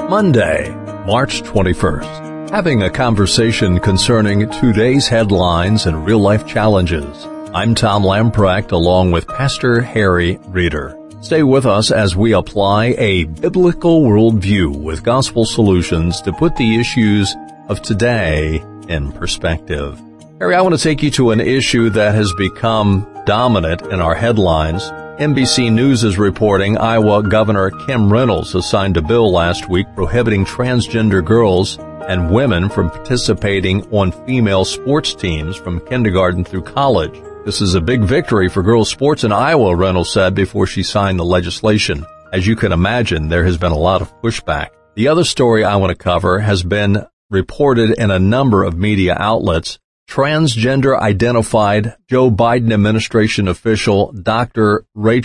Monday, March 21st. Having a conversation concerning today's headlines and real-life challenges. I'm Tom Lamprecht along with Pastor Harry Reeder. Stay with us as we apply a biblical worldview with gospel solutions to put the issues of today in perspective. Harry, I want to take you to an issue that has become dominant in our headlines. NBC News is reporting Iowa Governor Kim Reynolds signed a bill last week prohibiting transgender girls and women from participating on female sports teams from kindergarten through college. This is a big victory for girls' sports in Iowa, Reynolds said before she signed the legislation. As you can imagine, there has been a lot of pushback. The other story I want to cover has been reported in a number of media outlets. Transgender-identified Joe Biden administration official Dr.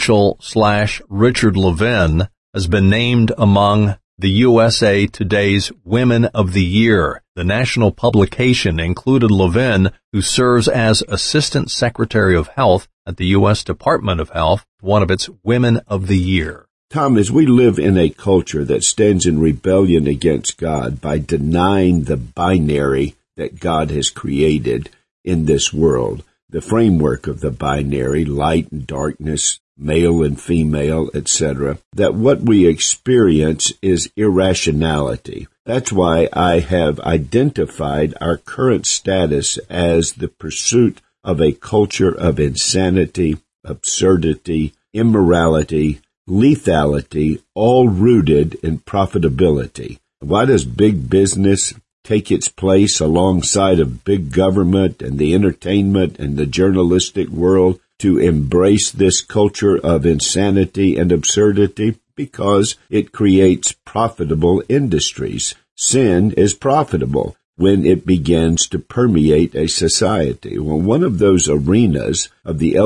Rachel/Richard Levin has been named among the USA Today's Women of the Year. The national publication included Levin, who serves as Assistant Secretary of Health at the U.S. Department of Health, one of its Women of the Year. Tom, as we live in a culture that stands in rebellion against God by denying the binary that God has created in this world, the framework of the binary, light and darkness, male and female, etc., that what we experience is irrationality. That's why I have identified our current status as the pursuit of a culture of insanity, absurdity, immorality, lethality, all rooted in profitability. Why does big business take its place alongside of big government and the entertainment and the journalistic world to embrace this culture of insanity and absurdity? Because it creates profitable industries. Sin is profitable when it begins to permeate a society. Well, one of those arenas of the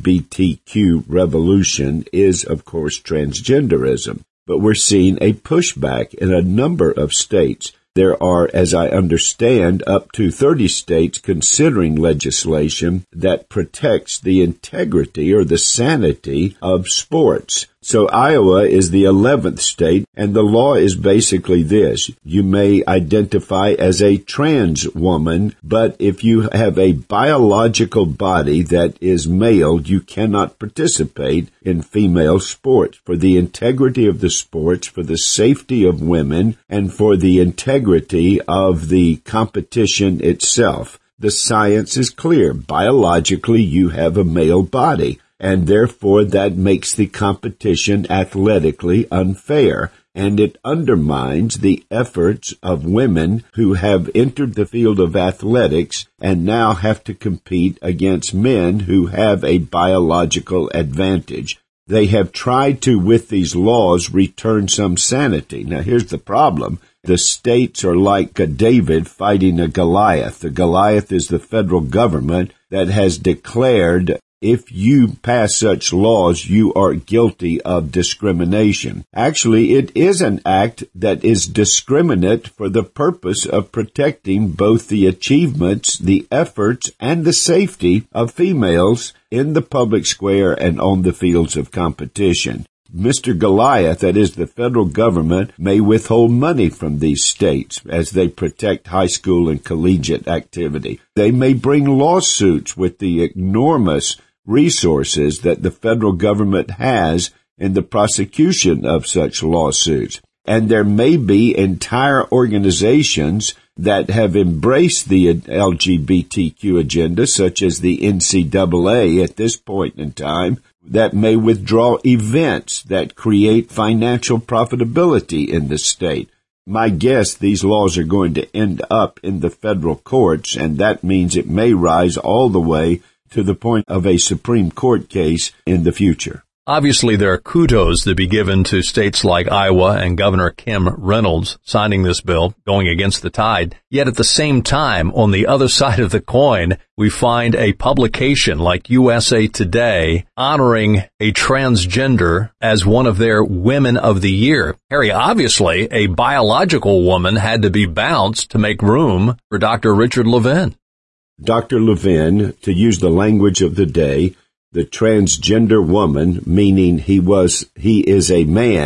LGBTQ revolution is, of course, transgenderism. But we're seeing a pushback in a number of states. There are, as I understand, up to 30 states considering legislation that protects the integrity or the sanity of sports. So Iowa is the 11th state, and the law is basically this. You may identify as a trans woman, but if you have a biological body that is male, you cannot participate in female sports. For the integrity of the sports, for the safety of women, and for the integrity of the competition itself. The science is clear. Biologically, you have a male body. And therefore that makes the competition athletically unfair, and it undermines the efforts of women who have entered the field of athletics and now have to compete against men who have a biological advantage. They have tried to, with these laws, return some sanity. Now here's the problem. The states are like a David fighting a Goliath. The Goliath is the federal government that has declared if you pass such laws, you are guilty of discrimination. Actually, it is an act that is discriminate for the purpose of protecting both the achievements, the efforts, and the safety of females in the public square and on the fields of competition. Mr. Goliath, that is the federal government, may withhold money from these states as they protect high school and collegiate activity. They may bring lawsuits with the enormous resources that the federal government has in the prosecution of such lawsuits. And there may be entire organizations that have embraced the LGBTQ agenda, such as the NCAA at this point in time, that may withdraw events that create financial profitability in the state. My guess, these laws are going to end up in the federal courts, and that means it may rise all the way to the point of a Supreme Court case in the future. Obviously, there are kudos to be given to states like Iowa and Governor Kim Reynolds signing this bill, going against the tide. Yet at the same time, on the other side of the coin, we find a publication like USA Today honoring a transgender as one of their Women of the Year. Harry, obviously, a biological woman had to be bounced to make room for Dr. Richard Levin. Dr. Levin, to use the language of the day, the transgender woman, meaning he is a man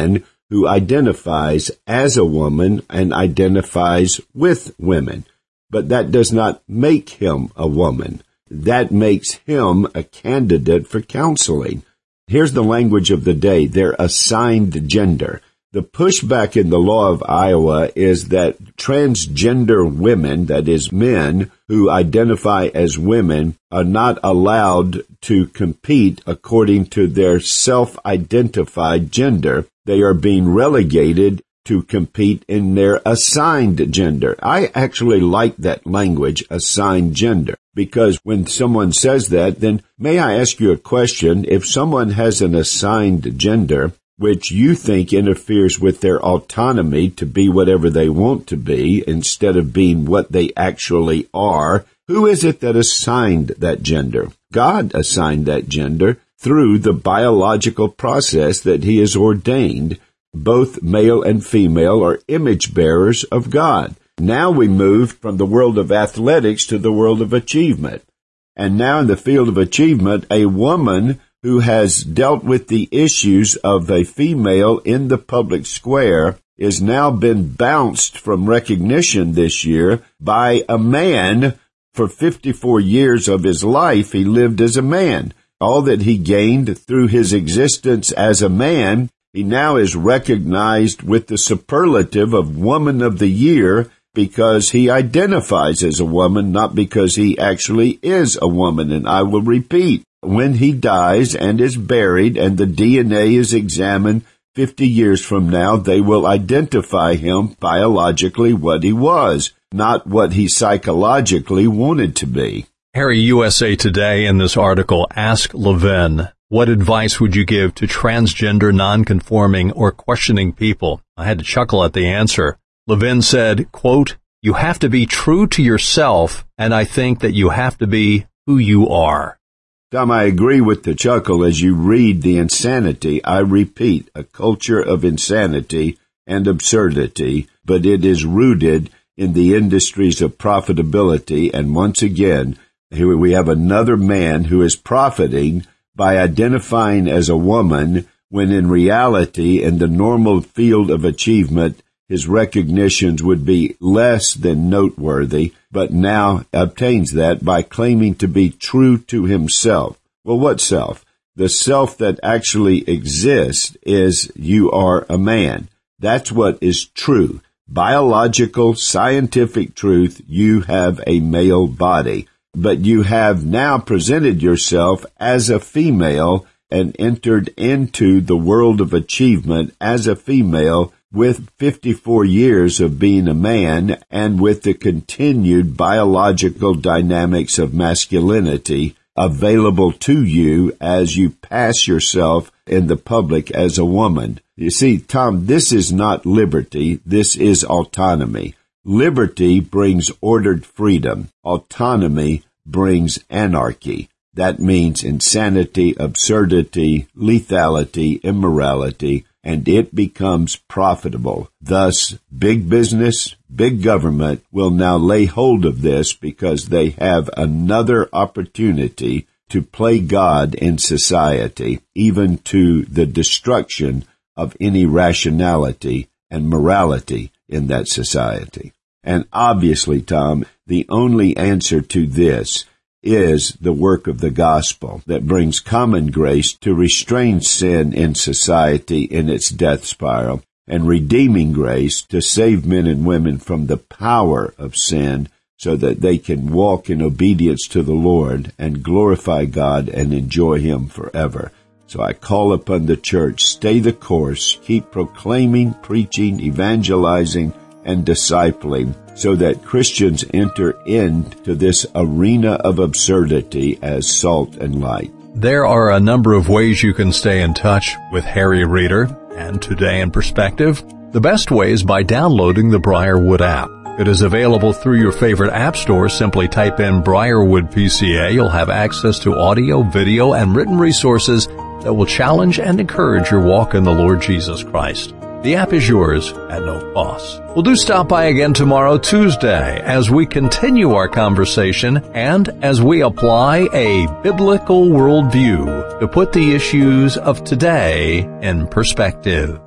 who identifies as a woman and identifies with women. But that does not make him a woman. That makes him a candidate for counseling. Here's the language of the day. They're assigned gender. The pushback in the law of Iowa is that transgender women, that is men who identify as women, are not allowed to compete according to their self-identified gender. They are being relegated to compete in their assigned gender. I actually like that language, assigned gender, because when someone says that, then may I ask you a question? If someone has an assigned gender, which you think interferes with their autonomy to be whatever they want to be instead of being what they actually are, who is it that assigned that gender? God assigned that gender through the biological process that He has ordained. Both male and female are image bearers of God. Now we move from the world of athletics to the world of achievement. And now in the field of achievement, a woman who has dealt with the issues of a female in the public square is now been bounced from recognition this year by a man. For 54 years of his life, he lived as a man. All that he gained through his existence as a man, he now is recognized with the superlative of Woman of the Year because he identifies as a woman, not because he actually is a woman. And I will repeat, when he dies and is buried and the DNA is examined 50 years from now, they will identify him biologically what he was, not what he psychologically wanted to be. Harry, USA Today in this article asked Levin, what advice would you give to transgender, non-conforming, or questioning people? I had to chuckle at the answer. Levin said, quote, you have to be true to yourself, and I think that you have to be who you are. Tom, I agree with the chuckle as you read the insanity. I repeat, a culture of insanity and absurdity, but it is rooted in the industries of profitability. And once again, here we have another man who is profiting by identifying as a woman when in reality, in the normal field of achievement, his recognitions would be less than noteworthy, but now obtains that by claiming to be true to himself. Well, what self? The self that actually exists is you are a man. That's what is true. Biological, scientific truth, you have a male body. But you have now presented yourself as a female and entered into the world of achievement as a female with 54 years of being a man and with the continued biological dynamics of masculinity available to you as you pass yourself in the public as a woman. You see, Tom, this is not liberty. This is autonomy. Liberty brings ordered freedom. Autonomy brings anarchy. That means insanity, absurdity, lethality, immorality, and it becomes profitable. Thus, big business, big government will now lay hold of this because they have another opportunity to play God in society, even to the destruction of any rationality and morality in that society. And obviously, Tom, the only answer to this is the work of the gospel that brings common grace to restrain sin in society in its death spiral, and redeeming grace to save men and women from the power of sin so that they can walk in obedience to the Lord and glorify God and enjoy Him forever. So I call upon the church, stay the course, keep proclaiming, preaching, evangelizing, and discipling, so that Christians enter into this arena of absurdity as salt and light. There are a number of ways you can stay in touch with Harry Reeder and Today in Perspective. The best way is by downloading the Briarwood app. It is available through your favorite app store. Simply type in Briarwood PCA. You'll have access to audio, video, and written resources that will challenge and encourage your walk in the Lord Jesus Christ. The app is yours at no cost. Well, do stop by again tomorrow, Tuesday, as we continue our conversation and as we apply a biblical worldview to put the issues of today in perspective.